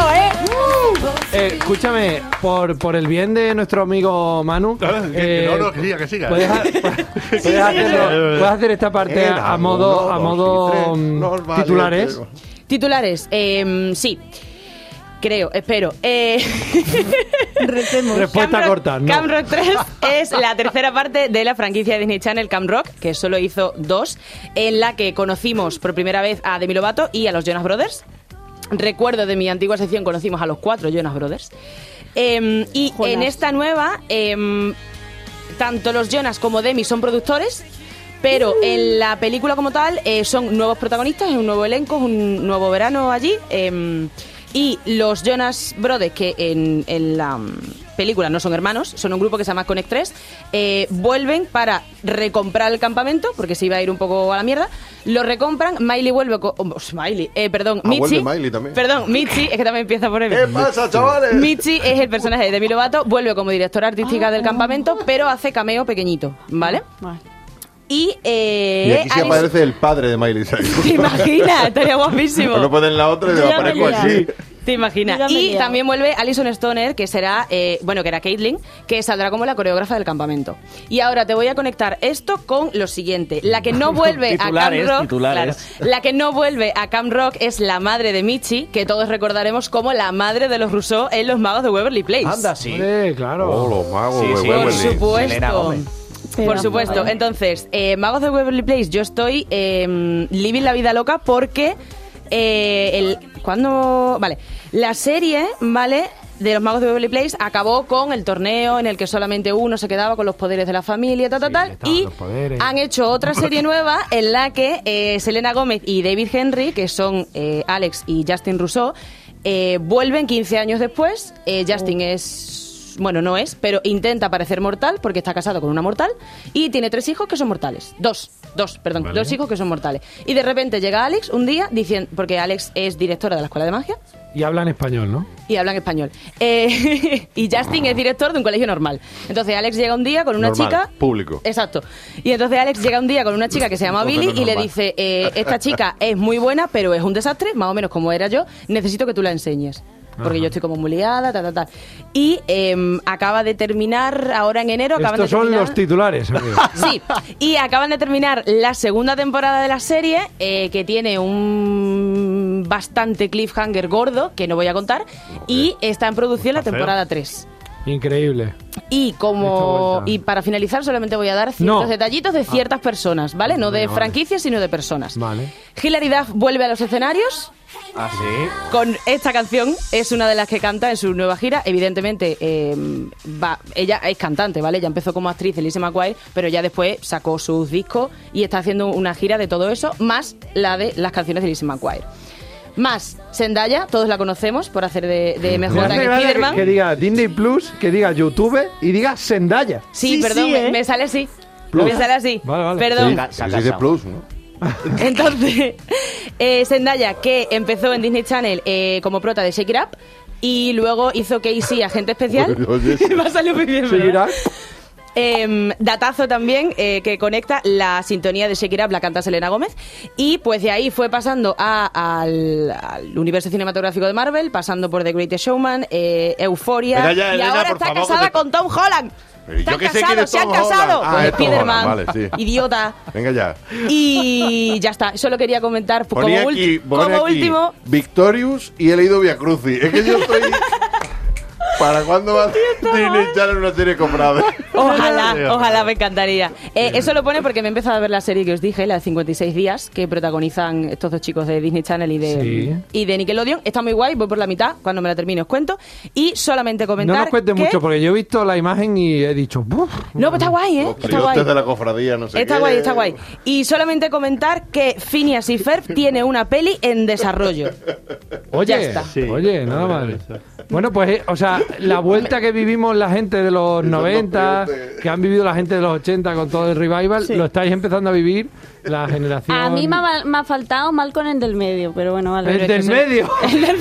escúchame, por el bien de nuestro amigo Manu,
que siga.
Puedes hacer esta parte a modo titulares.
Titulares, sí. Creo, espero.
Respuesta corta. No.
Camp Rock 3 es la tercera parte de la franquicia de Disney Channel Camp Rock, que solo hizo 2, en la que conocimos por primera vez a Demi Lovato y a los Jonas Brothers. Recuerdo de mi antigua sección, conocimos a los 4 Jonas Brothers. Y en esta nueva, tanto los Jonas como Demi son productores, pero en la película como tal son nuevos protagonistas, es un nuevo elenco, es un nuevo verano allí. Y los Jonas Brothers, que en la película no son hermanos, son un grupo que se llama Connect 3, vuelven para recomprar el campamento, porque se iba a ir un poco a la mierda. Lo recompran, Miley vuelve Mitzi.
Miley también.
Perdón, Mitzi, es que también empieza por M.
¿Qué pasa, chavales?
Mitzi es el personaje de Demi Lovato, vuelve como directora artística del campamento, pero hace cameo pequeñito, ¿vale? Y
aquí sí aparece el padre de Miley Cyrus.
¿Te imaginas? Estaría guapísimo.
No pueden la otra y yo aparezco así.
Te imaginas. Y también vuelve Alison Stoner, que será, que era Caitlyn, que saldrá como la coreógrafa del campamento. Y ahora te voy a conectar esto con lo siguiente. La que no vuelve a Camp Rock, claro, la que no vuelve a Camp Rock es la madre de Michi, que todos recordaremos como la madre de los Rousseau en Los Magos de Waverly Place.
Anda, sí.
Claro.
Los magos de
Por
Waverly.
supuesto. Por supuesto. Entonces, Magos de Waverly Place, yo estoy living la vida loca porque la serie, ¿vale?, de los Magos de Waverly Place acabó con el torneo en el que solamente uno se quedaba con los poderes de la familia, y han hecho otra serie nueva en la que Selena Gómez y David Henry, que son Alex y Justin Rousseau, vuelven 15 años después. Justin no es, pero intenta parecer mortal porque está casado con una mortal y tiene 3 hijos que son mortales. Dos hijos que son mortales. Y de repente llega Alex un día diciendo, porque Alex es directora de la escuela de magia.
Y habla en español, ¿no?
Y habla en español. Y Justin es director de un colegio normal. Entonces Alex llega un día con una chica...
público.
Exacto. Y entonces Alex llega un día con una chica que se llama Billy y le dice, esta chica es muy buena, pero es un desastre, más o menos como era yo, necesito que tú la enseñes. Porque yo estoy como muy liada, Y acaba de terminar, ahora en enero...
Estos son los titulares, amigo.
Sí, y acaban de terminar la segunda temporada de la serie, que tiene un bastante cliffhanger gordo, que no voy a contar, y está en producción la temporada 3.
Increíble.
Y para finalizar solamente voy a dar ciertos detallitos de ciertas personas, ¿vale? No de franquicias, sino de personas.
Vale.
Hilary Duff vuelve a los escenarios.
¿Ah, sí?
Con esta canción, es una de las que canta en su nueva gira. Evidentemente, ella es cantante, ¿vale? Ella empezó como actriz en Lizzie McGuire, pero ya después sacó sus discos y está haciendo una gira de todo eso, más la de las canciones de Lizzie McGuire. Más Zendaya, todos la conocemos por hacer de MJ en Spider-Man.
Que diga Disney Plus, que diga YouTube y diga Zendaya.
Sí, perdón, me sale así. Me sale así.
Vale.
Perdón.
Sí, de Plus, ¿no?
Entonces, Zendaya, que empezó en Disney Channel como prota de Shake It Up y luego hizo Casey, agente especial. Me ha salido muy bien,
Shake It Up.
Datazo también, que conecta la sintonía de Shake It Up, la canta Selena Gómez, y pues de ahí fue pasando al universo cinematográfico de Marvel, pasando por The Greatest Showman, Euphoria, y
Elena,
ahora está casada con Tom Holland.
Yo que sé quién es
Se han
Tom
casado
Holland.
con
Es Tom
Spider-Man.
Holland, vale, sí.
Idiota.
Venga ya.
Y ya está. Solo quería comentar
Ponía
como
aquí
último.
Victorious y he leído Via Crucis. Es que yo estoy... ¿Para cuándo va a Disney Channel una serie comprada?
Ojalá, me encantaría. Eso lo pone porque me he empezado a ver la serie que os dije, la de 56 días, que protagonizan estos dos chicos de Disney Channel y de Nickelodeon. Está muy guay, voy por la mitad, cuando me la termine os cuento. Y solamente comentar
No nos cuentes mucho, porque yo he visto la imagen y he dicho...
No, pues está guay, ¿eh?
Está guay. De la cofradía, no sé
está guay. Y solamente comentar que Phineas y Ferb tiene una peli en desarrollo.
Oye,
ya está.
Oye, nada mal. Bueno, pues, la vuelta que vivimos la gente de los 90, que han vivido la gente de los 80 con todo el revival, lo estáis empezando a vivir la generación...
A mí me ha faltado Malcolm en del medio, pero bueno, vale.
¿El del medio?
El del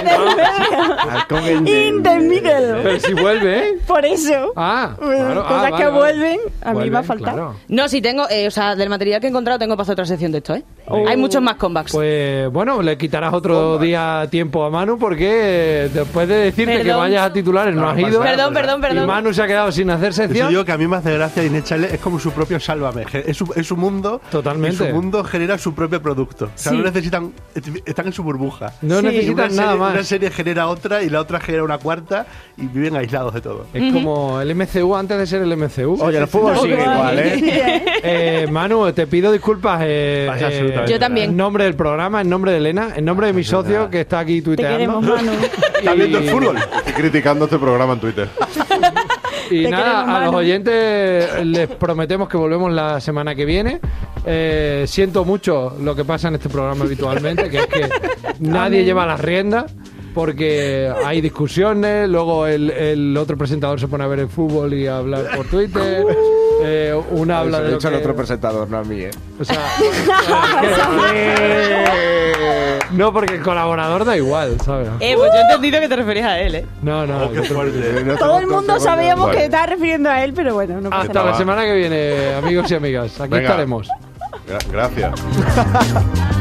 medio. In the middle.
Pero si vuelve, ¿eh?
Por eso.
Claro.
Cosas que vuelven, a mí me ha faltado.
Claro.
No, sí tengo, del material que he encontrado tengo para hacer otra sección de esto, ¿eh? Hay muchos más comebacks.
Pues bueno, le quitarás otro día tiempo a Manu porque después de decirte que vayas a titulares no has ido.
Perdón.
Y Manu se ha quedado sin hacer sección.
Yo digo que a mí me hace gracia Disney Channel, es como su propio Sálvame. Es su mundo.
Totalmente.
Y su mundo genera su propio producto. O sea, no necesitan. Están en su burbuja.
No necesitan nada más.
Una serie genera otra y la otra genera una cuarta y viven aislados de todo.
Es como el MCU antes de ser el MCU.
Oye, el fútbol sigue igual, ¿eh?
Manu, te pido disculpas.
Yo también.
En nombre del programa, en nombre de Elena, en nombre de mi socio que está aquí tuiteando.
Te queremos, Manu.
Está viendo el fútbol. Estoy criticando este programa en Twitter.
Y nada, a los oyentes les prometemos que volvemos la semana que viene. Siento mucho lo que pasa en este programa habitualmente, que es que nadie lleva las riendas porque hay discusiones, luego el otro presentador se pone a ver el fútbol y a hablar por Twitter. Una habla de
el otro presentador, no a mí, ¿eh?
O sea, no, porque el colaborador da igual, ¿sabes?
Pues yo he entendido que te referías a él, ¿eh?
No.
Qué fuerte.
Todo el mundo sabíamos que estaba refiriendo a él, pero bueno, no pasa
nada. Hasta la semana que viene, amigos y amigas. Aquí estaremos.
Gracias.